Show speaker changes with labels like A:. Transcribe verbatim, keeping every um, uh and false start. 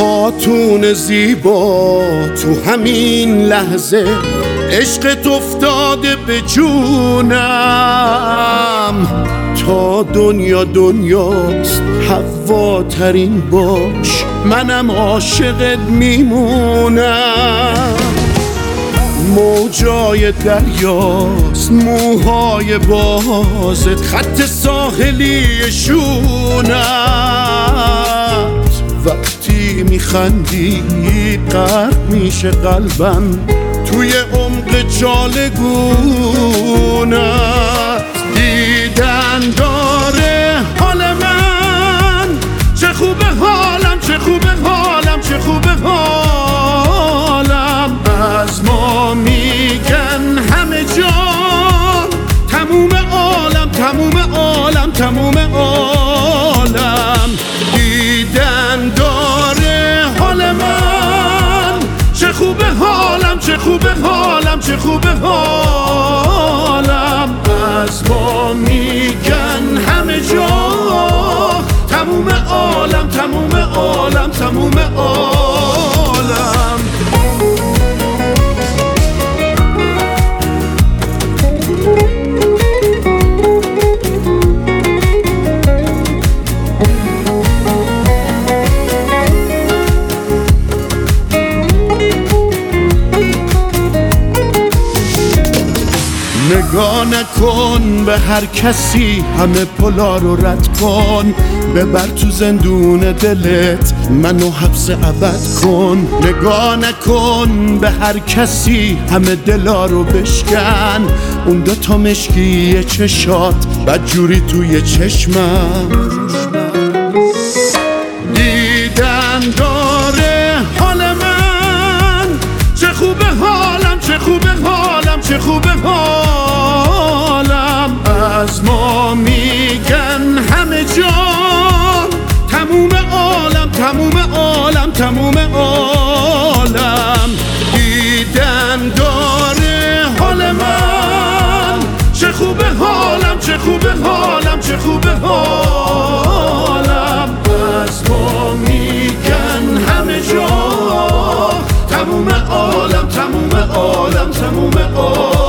A: خاتون زیبا تو همین لحظه عشقت افتاده به جونم. تا دنیا دنیاست حوا ترین باش، منم عاشقت میمونم. موجای دریاست موهای بازت، خط ساحلی شونت. وقتی میخندی غرق میشه قلبم توی عمق چالگونت. دیدن داره حال من، چه خوبه حالم، چه خوبه حالم، چه خوبه حالم. از ما میگن همه جا تموم عالم، تموم عالم، تموم عالم. دیدن داره حال من، چه خوبه حالم، چه خوبه حالم، چه خوبه حالم. از ما میگن همه جا تموم عالم، تموم عالم، تموم عالم. نگاه نکن به هر کسی، همه پلا رو رد کن. ببر تو زندون دلت منو حبس ابد کن. نگاه نکن به هر کسی، همه دلا رو بشکن. اون دو تا مشکی چشات بدجوری توی چشمم. دیدن داره حال من، چه خوبه حالم، چه خوبه حالم، چه خوبه حالم. از ما میگن همه جا تموم عالم، تموم عالم، تموم عالم. دیدن داره حال من، چه خوبه حالم، چه خوبه حالم، چه خوبه حالم. از ما میگن همه جا تموم عالم، تموم عالم، تموم عالم.